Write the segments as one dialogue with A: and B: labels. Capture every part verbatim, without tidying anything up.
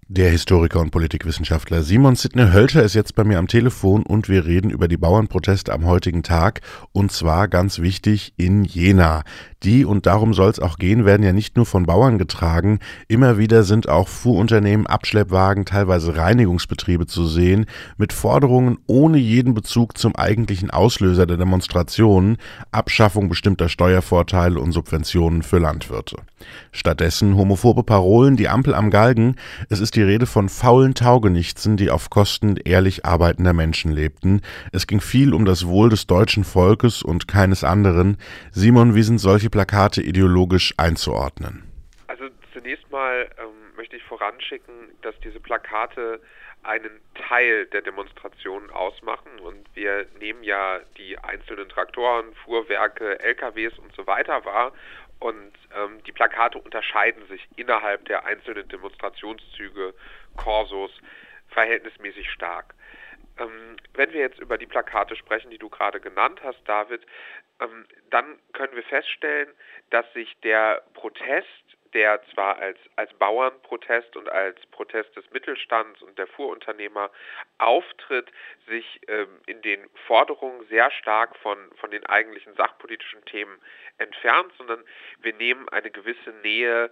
A: Der Historiker und Politikwissenschaftler Simon Sidney Hölscher ist jetzt bei mir am Telefon und wir reden über die Bauernproteste am heutigen Tag und zwar ganz wichtig in Jena. Die, und darum soll es auch gehen, werden ja nicht nur von Bauern getragen. Immer wieder sind auch Fuhrunternehmen, Abschleppwagen, teilweise Reinigungsbetriebe zu sehen, mit Forderungen ohne jeden Bezug zum eigentlichen Auslöser der Demonstrationen, Abschaffung bestimmter Steuervorteile und Subventionen für Landwirte. Stattdessen homophobe Parolen, die Ampel am Galgen. Es ist die Rede von faulen Taugenichtsen, die auf Kosten ehrlich arbeitender Menschen lebten. Es ging viel um das Wohl des deutschen Volkes und keines anderen. Simon, wie sind solche Plakate ideologisch einzuordnen?
B: Also zunächst mal ähm, möchte ich voranschicken, dass diese Plakate einen Teil der Demonstrationen ausmachen und wir nehmen ja die einzelnen Traktoren, Fuhrwerke, L K Ws und so weiter wahr und ähm, die Plakate unterscheiden sich innerhalb der einzelnen Demonstrationszüge, Korsos, verhältnismäßig stark. Ähm, wenn wir jetzt über die Plakate sprechen, die du gerade genannt hast, David, ähm, dann können wir feststellen, dass sich der Protest, der zwar als, als Bauernprotest und als Protest des Mittelstands und der Fuhrunternehmer auftritt, sich ähm, in den Forderungen sehr stark von, von den eigentlichen sachpolitischen Themen entfernt, sondern wir nehmen eine gewisse Nähe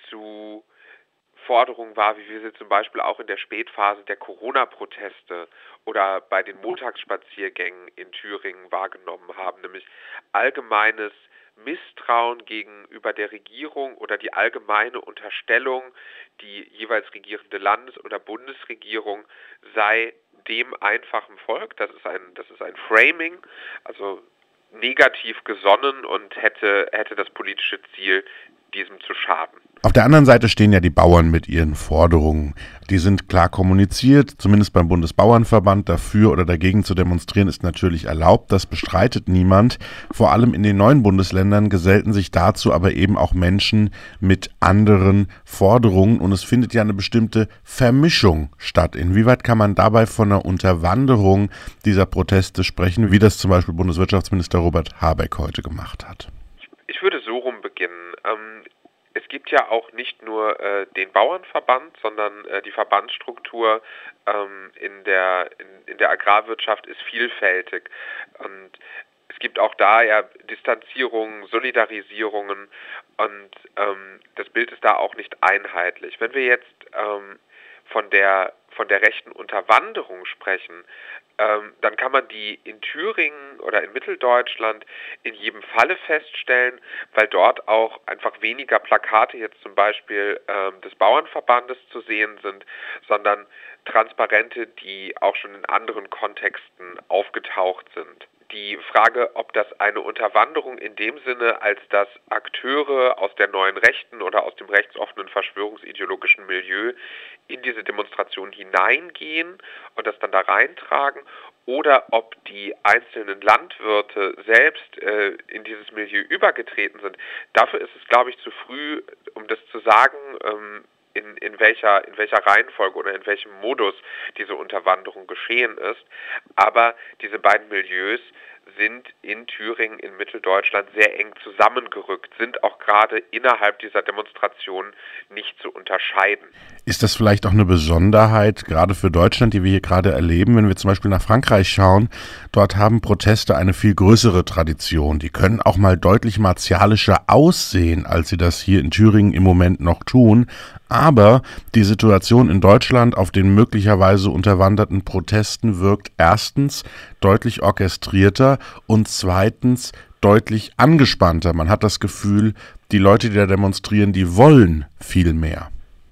B: zu Forderungen wahr, wie wir sie zum Beispiel auch in der Spätphase der Corona-Proteste oder bei den Montagsspaziergängen in Thüringen wahrgenommen haben, nämlich allgemeines Misstrauen gegenüber der Regierung oder die allgemeine Unterstellung, die jeweils regierende Landes- oder Bundesregierung sei dem einfachen Volk, das ist ein, das ist ein Framing, also negativ gesonnen und hätte, hätte das politische Ziel, diesem zu schaden.
A: Auf der anderen Seite stehen ja die Bauern mit ihren Forderungen. Die sind klar kommuniziert, zumindest beim Bundesbauernverband. Dafür oder dagegen zu demonstrieren ist natürlich erlaubt, das bestreitet niemand. Vor allem in den neuen Bundesländern gesellten sich dazu aber eben auch Menschen mit anderen Forderungen und es findet ja eine bestimmte Vermischung statt. Inwieweit kann man dabei von einer Unterwanderung dieser Proteste sprechen, wie das zum Beispiel Bundeswirtschaftsminister Robert Habeck heute gemacht hat?
B: Ich würde so rum beginnen. Ähm, es gibt ja auch nicht nur äh, den Bauernverband, sondern äh, die Verbandsstruktur ähm, in der in, in der Agrarwirtschaft ist vielfältig. Und es gibt auch da ja Distanzierungen, Solidarisierungen und ähm, das Bild ist da auch nicht einheitlich. Wenn wir jetzt ähm, von der von der rechten Unterwanderung sprechen, ähm, dann kann man die in Thüringen oder in Mitteldeutschland in jedem Falle feststellen, weil dort auch einfach weniger Plakate jetzt zum Beispiel ähm, des Bauernverbandes zu sehen sind, sondern Transparente, die auch schon in anderen Kontexten aufgetaucht sind. Die Frage, ob das eine Unterwanderung in dem Sinne, als dass Akteure aus der neuen Rechten oder aus dem rechtsoffenen verschwörungsideologischen Milieu in diese Demonstration hineingehen und das dann da reintragen, oder ob die einzelnen Landwirte selbst äh, in dieses Milieu übergetreten sind, dafür ist es, glaube ich, zu früh, um das zu sagen, ähm, in, in welcher, in welcher Reihenfolge oder in welchem Modus diese Unterwanderung geschehen ist. Aber diese beiden Milieus sind in Thüringen, in Mitteldeutschland sehr eng zusammengerückt, sind auch gerade innerhalb dieser Demonstration nicht zu unterscheiden.
A: Ist das vielleicht auch eine Besonderheit, gerade für Deutschland, die wir hier gerade erleben, wenn wir zum Beispiel nach Frankreich schauen? Dort haben Proteste eine viel größere Tradition. Die können auch mal deutlich martialischer aussehen, als sie das hier in Thüringen im Moment noch tun. Aber die Situation in Deutschland auf den möglicherweise unterwanderten Protesten wirkt erstens deutlich orchestrierter und zweitens deutlich angespannter. Man hat das Gefühl, die Leute, die da demonstrieren, die wollen viel mehr.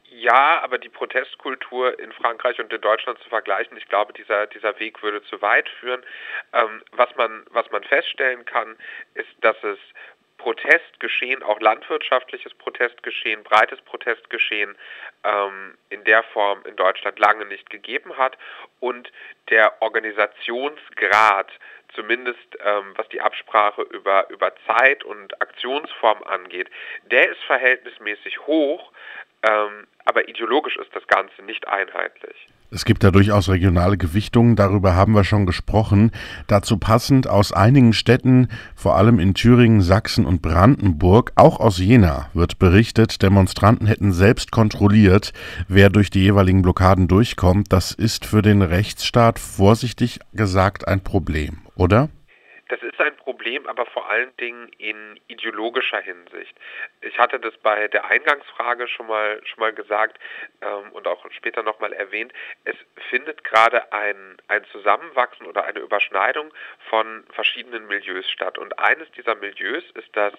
B: Ja, aber die Protestkultur in Frankreich und in Deutschland zu vergleichen, ich glaube, dieser, dieser Weg würde zu weit führen. Ähm, was man, was man feststellen kann, ist, dass es Protestgeschehen, auch landwirtschaftliches Protestgeschehen, breites Protestgeschehen ähm, in der Form in Deutschland lange nicht gegeben hat und der Organisationsgrad, zumindest ähm, was die Absprache über, über Zeit und Aktionsform angeht, der ist verhältnismäßig hoch, ähm, aber ideologisch ist das Ganze nicht einheitlich.
A: Es gibt da durchaus regionale Gewichtungen, darüber haben wir schon gesprochen. Dazu passend aus einigen Städten, vor allem in Thüringen, Sachsen und Brandenburg, auch aus Jena, wird berichtet, Demonstranten hätten selbst kontrolliert, wer durch die jeweiligen Blockaden durchkommt. Das ist für den Rechtsstaat vorsichtig gesagt ein Problem, oder?
B: Das ist ein Problem, aber vor allen Dingen in ideologischer Hinsicht. Ich hatte das bei der Eingangsfrage schon mal schon mal gesagt ähm, und auch später nochmal erwähnt. Es findet gerade ein, ein Zusammenwachsen oder eine Überschneidung von verschiedenen Milieus statt. Und eines dieser Milieus ist das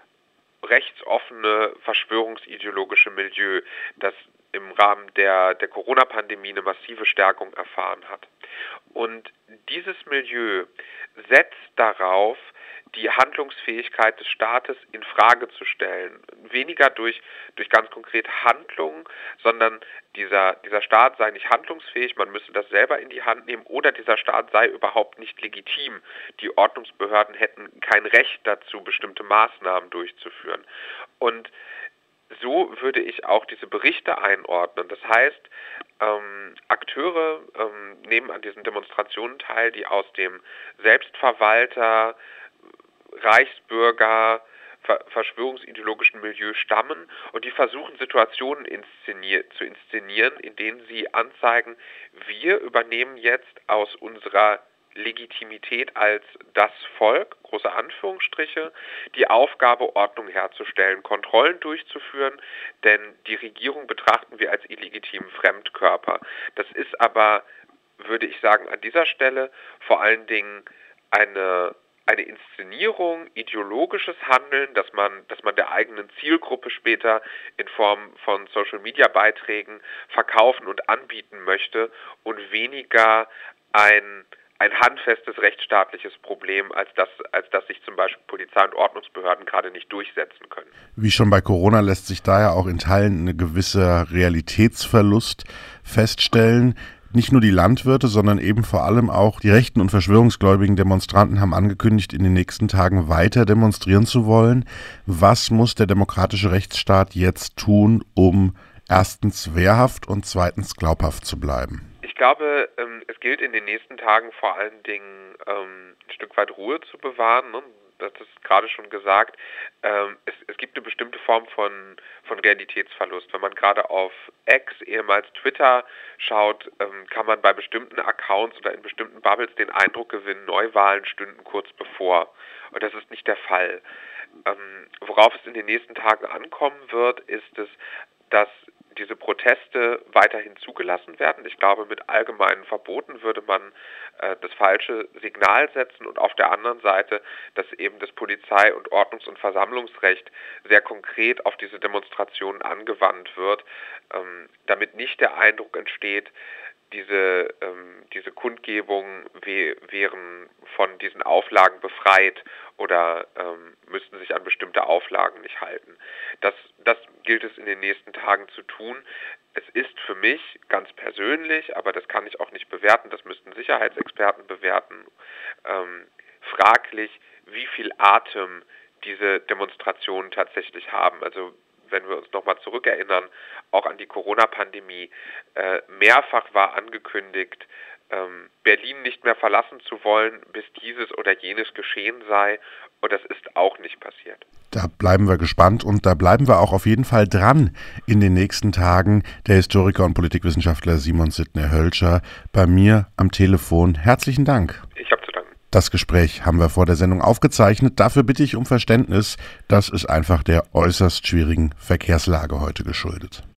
B: rechtsoffene, verschwörungsideologische Milieu, das im Rahmen der, der Corona-Pandemie eine massive Stärkung erfahren hat. Und dieses Milieu setzt darauf, die Handlungsfähigkeit des Staates in Frage zu stellen. Weniger durch, durch ganz konkrete Handlungen, sondern dieser, dieser Staat sei nicht handlungsfähig, man müsse das selber in die Hand nehmen, oder dieser Staat sei überhaupt nicht legitim. Die Ordnungsbehörden hätten kein Recht dazu, bestimmte Maßnahmen durchzuführen. Und so würde ich auch diese Berichte einordnen. Das heißt, ähm, Akteure ähm, nehmen an diesen Demonstrationen teil, die aus dem Selbstverwalter, Reichsbürger, ver- verschwörungsideologischen Milieu stammen, und die versuchen, Situationen inszenier- zu inszenieren, in denen sie anzeigen, wir übernehmen jetzt aus unserer Legitimität als das Volk, große Anführungsstriche, die Aufgabe, Ordnung herzustellen, Kontrollen durchzuführen, denn die Regierung betrachten wir als illegitimen Fremdkörper. Das ist aber, würde ich sagen, an dieser Stelle vor allen Dingen eine eine Inszenierung, ideologisches Handeln, dass man, dass man der eigenen Zielgruppe später in Form von Social-Media-Beiträgen verkaufen und anbieten möchte, und weniger ein ein handfestes rechtsstaatliches Problem, als das, als dass sich zum Beispiel Polizei und Ordnungsbehörden gerade nicht durchsetzen können.
A: Wie schon bei Corona lässt sich da ja auch in Teilen ein gewisser Realitätsverlust feststellen. Nicht nur die Landwirte, sondern eben vor allem auch die rechten und verschwörungsgläubigen Demonstranten haben angekündigt, in den nächsten Tagen weiter demonstrieren zu wollen. Was muss der demokratische Rechtsstaat jetzt tun, um erstens wehrhaft und zweitens glaubhaft zu bleiben?
B: Ich glaube, es gilt in den nächsten Tagen vor allen Dingen ein Stück weit Ruhe zu bewahren. Das ist gerade schon gesagt. Es, es gibt eine bestimmte Form von, von Realitätsverlust. Wenn man gerade auf X, ehemals Twitter, schaut, kann man bei bestimmten Accounts oder in bestimmten Bubbles den Eindruck gewinnen, Neuwahlen stünden kurz bevor. Und das ist nicht der Fall. Worauf es in den nächsten Tagen ankommen wird, ist es, dass diese Proteste weiterhin zugelassen werden. Ich glaube, mit allgemeinen Verboten würde man äh, das falsche Signal setzen, und auf der anderen Seite, dass eben das Polizei- und Ordnungs- und Versammlungsrecht sehr konkret auf diese Demonstrationen angewandt wird, ähm, damit nicht der Eindruck entsteht, diese, ähm, diese Kundgebungen we- wären von diesen Auflagen befreit oder ähm, müssten sich an bestimmte Auflagen nicht halten. Das, das gilt es in den nächsten Tagen zu tun. Es ist für mich ganz persönlich, aber das kann ich auch nicht bewerten, das müssten Sicherheitsexperten bewerten, ähm, fraglich, wie viel Atem diese Demonstrationen tatsächlich haben. Also wenn wir uns nochmal zurückerinnern, auch an die Corona-Pandemie, äh, mehrfach war angekündigt, ähm, Berlin nicht mehr verlassen zu wollen, bis dieses oder jenes geschehen sei, und das ist auch nicht passiert.
A: Da bleiben wir gespannt, und da bleiben wir auch auf jeden Fall dran in den nächsten Tagen. Der Historiker und Politikwissenschaftler Simon Sidney-Hölscher bei mir am Telefon. Herzlichen Dank.
B: Ich habe zu danken.
A: Das Gespräch haben wir vor der Sendung aufgezeichnet. Dafür bitte ich um Verständnis. Das ist einfach der äußerst schwierigen Verkehrslage heute geschuldet.